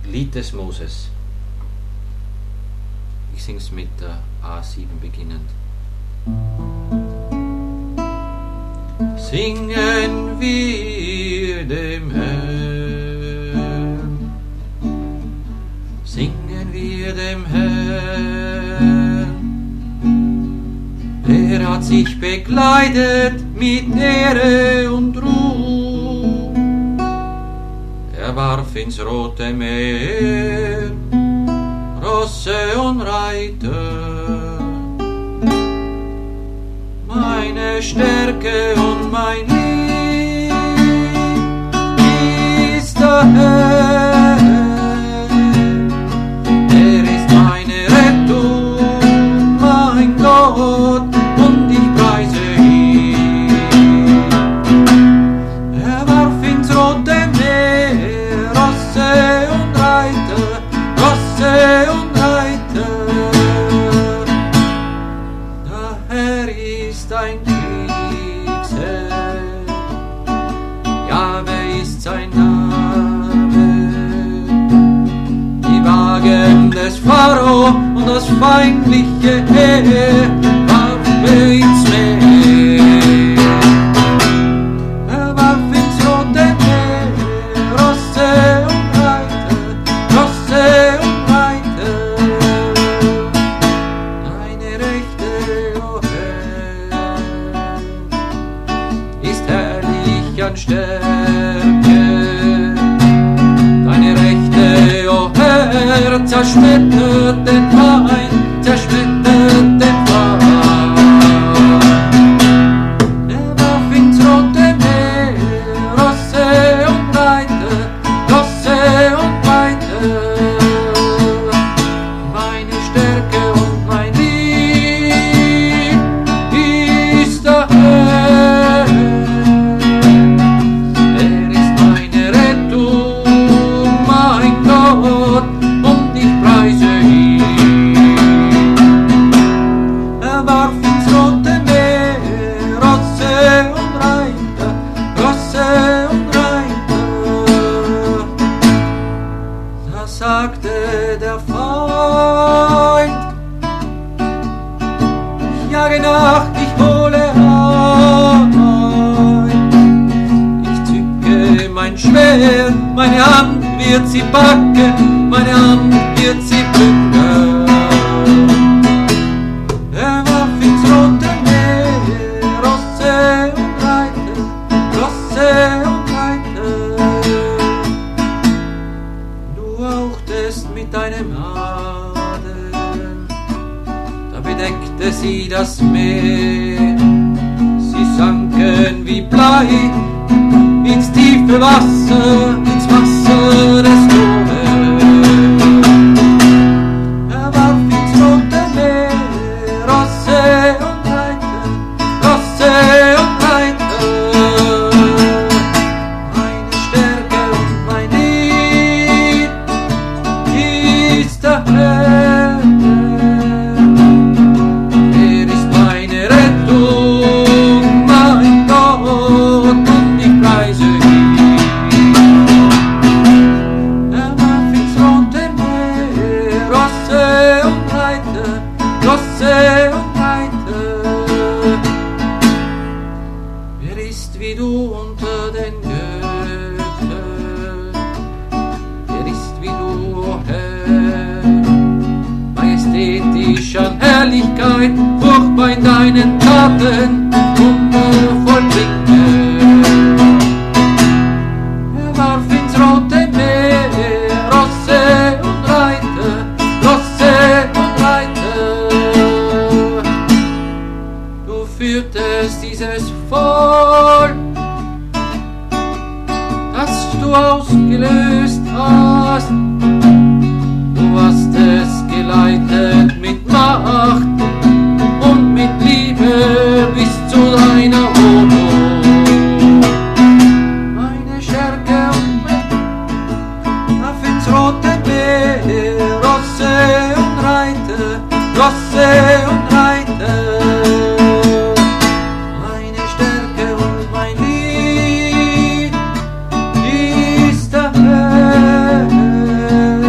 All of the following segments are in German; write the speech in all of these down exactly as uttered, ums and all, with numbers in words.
Lied des Moses. Ich sing's mit der A sieben beginnend. Singen wir dem Herrn, singen wir dem Herrn. Er hat sich bekleidet mit Ehre und Ruhm. Er warf ins Rote Meer Rosse und Reiter. Meine Stärke und mein Lied ist der Herr. Er ist meine Rettung, mein Gott, und ich preise ihn. Er warf ins Rote Meer Rosse und Reiter, Rosse und Reiter. Der Herr ist ein Kriegsherr, Jahwe ist sein Name. Die Wagen des Pharao und das feindliche Heer warf er ins Meer. Er warf ins Rote Meer Rosse und Reiter, Rosse und Reiter. Deine Rechte, o Herr, ist herrlich an Stärke. Deine Rechte, o Herr, zerschmettert den Feind, zerschmettert den Feind. Er warf ins Rote Meer Rosse und Reiter, Rosse und Reiter. Meine Stärke und mein Lied ist der Herr. Er ist meine Rettung, mein Gott, und ich preise ihn. Er warf ins Rote Meer Rosse und Reiter, Rosse und Reiter. Da sagte der Feind: Ich jage nach, ich hole ein. Ich zücke mein Schwert, meine Hand wird sie packen, meine Hand wird sie plündern. Er warf ins Rote Meer Rosse und Reiter, Rosse und Reiter. Du hauchtest mit deinem Adem, da bedeckte sie das Meer. Sie sanken wie Blei ins tiefe Wasser, ins Wasser des Todes. Er warf ins Rote Meer Rosse und Reiter, Rosse und Reiter. Meine Stärke und mein Lied ist der Herr. Er ist meine Rettung, mein Gott, und ich preise ihn. Er warf ins Rote Meer Rosse und Reiter, Rosse und Reiter. Wer ist wie du unter den Göttern? Wer ist wie du, o Herr? Majestätisch an Herrlichkeit, furchtbar in deinen Taten, wundervoll Blicke. Er warf ins Rote Meer Rosse und Reiter, Rosse und Reiter. Du führtest dieses Volk, das du ausgelöst hast. Du hast es geleitet mit Macht und mit Liebe bis zu deiner Wohnung. Meine Stärke und mein auf ins Rote Meer Rosse und Reiter, Rosse und Reiter. Meine Stärke und mein Lied ist der Herr.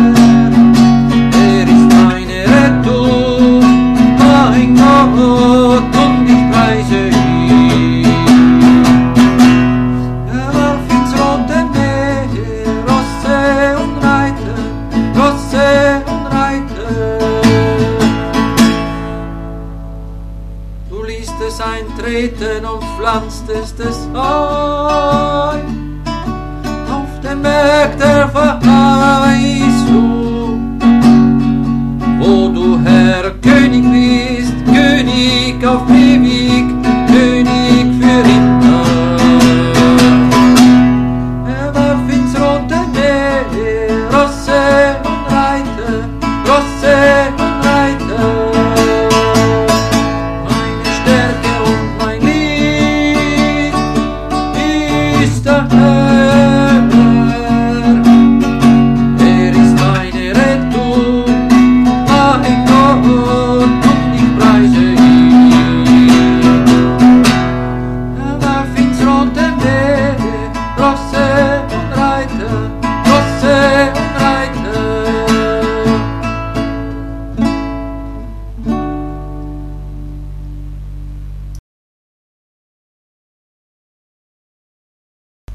Garten und pflanztest es ein. Auf dem Berg der Verheißung, wo du Herr König bist, König auf ewig, König für immer. Er warf ins rote Meer